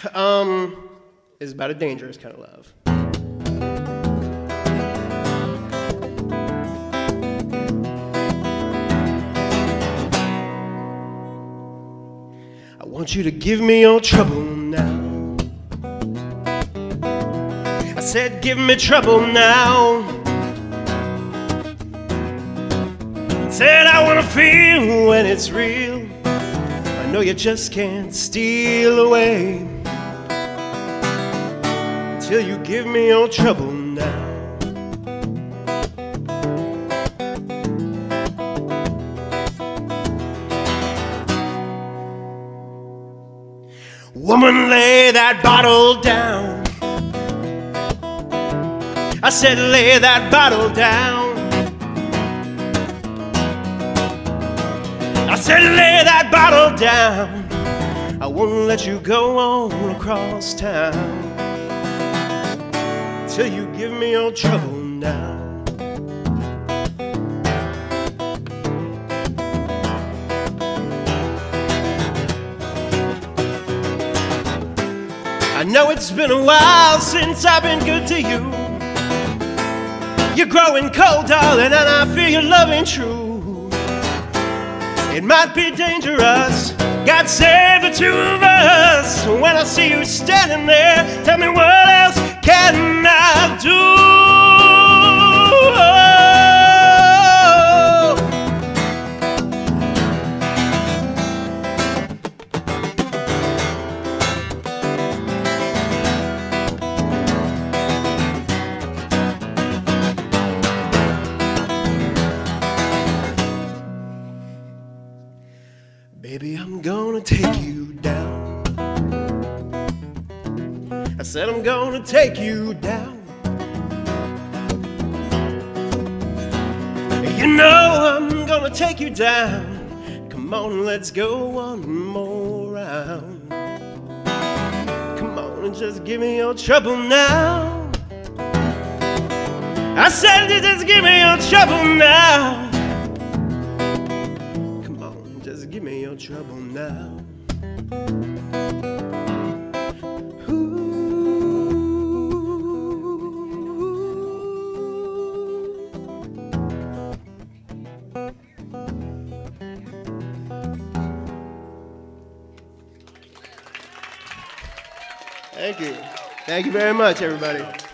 It's about a dangerous kind of love. I want you to give me your trouble now. I said give me trouble now. Said I wanna feel when it's real. I know you just can't steal away till you give me your trouble now. Woman, lay that bottle down. I said lay that bottle down. I said lay that bottle down. I won't let you go on across town till you give me your trouble now. I know it's been a while since I've been good to you. You're growing cold, darling, and I feel your love ain't true. It might be dangerous, God save the two of us. When I see you standing there, tell me what else can I do? Baby, I'm gonna take you down. I said I'm gonna take you down. You know I'm gonna take you down. Come on, let's go one more round. Come on and just give me your trouble now. I said just give me your trouble now. Just give me your trouble now. Ooh. Thank you. Thank you very much, everybody.